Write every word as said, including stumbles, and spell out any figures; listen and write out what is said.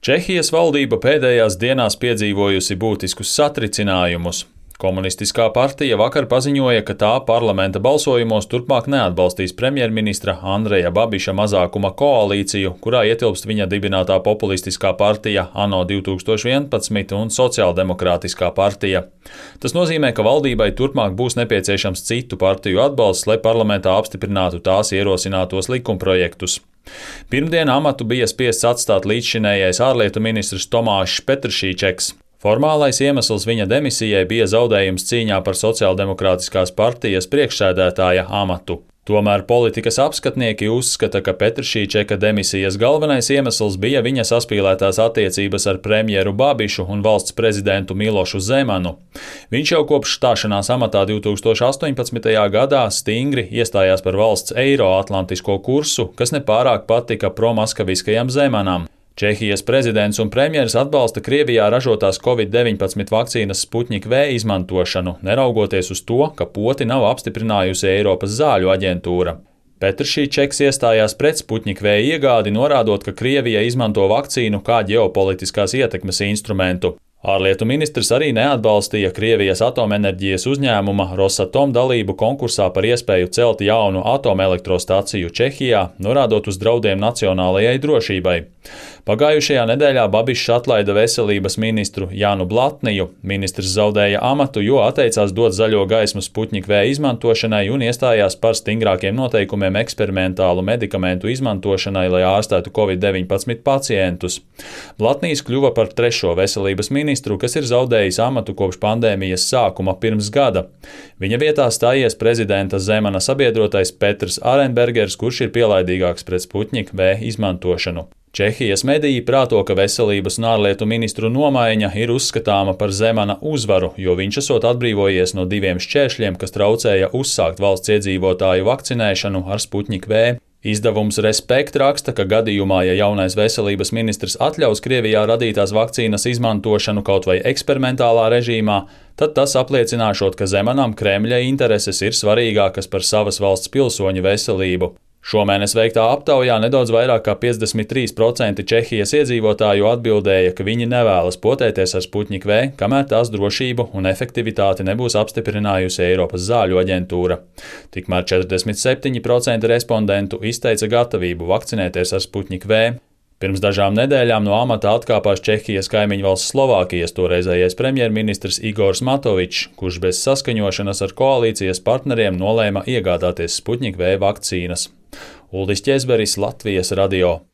Čehijas valdība pēdējās dienās piedzīvojusi būtiskus satricinājumus. Komunistiskā partija vakar paziņoja, ka tā parlamenta balsojumos turpmāk neatbalstīs premjerministra Andreja Babiša mazākuma koalīciju, kurā ietilpst viņa dibinātā populistiskā partija ANO divi tūkstoši vienpadsmit un Sociāldemokrātiskā partija. Tas nozīmē, ka valdībai turpmāk būs nepieciešams citu partiju atbalsts, lai parlamentā apstiprinātu tās ierosinātos likumprojektus. Pirmdien amatu bija spiests atstāt līdzšinējais ārlietu ministrs Tomāšs Petršīčeks. Formālais iemesls viņa demisijai bija zaudējums cīņā par Sociāldemokrātiskās partijas priekšsēdētāja amatu. Tomēr politikas apskatnieki uzskata, ka Petršīčeka demisijas galvenais iemesls bija viņa saspīlētās attiecības ar premjeru Babišu un valsts prezidentu Milošu Zemanu. Viņš jau kopš stāšanās amatā divi tūkstoši astoņpadsmitajā gadā stingri iestājās par valsts eiro-atlantisko kursu, kas nepārāk patika promaskaviskajam Zemanam. Čehijas prezidents un premjeras atbalsta Krievijā ražotās covid deviņpadsmit vakcīnas Sputnik V izmantošanu, neraugoties uz to, ka poti nav apstiprinājusi Eiropas zāļu aģentūra. Petršīčeks iestājās pret Sputnik V iegādi, norādot, ka Krievija izmanto vakcīnu kā ģeopolitiskās ietekmes instrumentu. Ārlietu ministrs arī neatbalstīja Krievijas atomenerģijas uzņēmuma Rosatom dalību konkursā par iespēju celt jaunu atomelektrostaciju Čehijā, norādot uz draudiem nacionālajai drošībai. Pagājušajā nedēļā Babišs atlaida veselības ministru Jānu Blatniju. Ministrs zaudēja amatu, jo atteicās dot zaļo gaismu Sputnik V izmantošanai un iestājās par stingrākiem noteikumiem eksperimentālu medikamentu izmantošanai, lai ārstētu covid deviņpadsmit pacientus. Blatnijs kļuva par trešo veselības ministru, kas ir zaudējis amatu kopš pandēmijas sākuma pirms gada. Viņa vietā stājies prezidenta Zemana sabiedrotais Petrs Arenbergers, kurš ir pielaidīgāks pret Sputnik V izmantošanu. Čehijas mediji prāto, ka veselības un ārlietu ministru nomaiņa ir uzskatāma par Zemana uzvaru, jo viņš esot atbrīvojies no diviem šķēršļiem, kas traucēja uzsākt valsts iedzīvotāju vakcinēšanu ar Sputnik V. Izdevums Respekt raksta, ka gadījumā, ja jaunais veselības ministrs atļaus Krievijā radītās vakcīnas izmantošanu kaut vai eksperimentālā režīmā, tad tas apliecināšot, ka Zemanam Kremļa intereses ir svarīgākas par savas valsts pilsoņu veselību. Šomēnes veiktā aptaujā nedaudz vairāk kā piecdesmit trīs procenti Čehijas iedzīvotāju atbildēja, ka viņi nevēlas potēties ar Sputnik V, kamēr tās drošību un efektivitāti nebūs apstiprinājusi Eiropas zāļu aģentūra. Tikmēr četrdesmit septiņi procenti respondentu izteica gatavību vakcinēties ar Sputnik V. Pirms dažām nedēļām no amata atkāpās Čehijas kaimiņvalsts Slovākijas toreizējais premjerministrs Igors Matovičs, kurš bez saskaņošanas ar koalīcijas partneriem nolēma iegādāties Sputnik V vakcīnas. Uldis Ķezberis, Latvijas radio.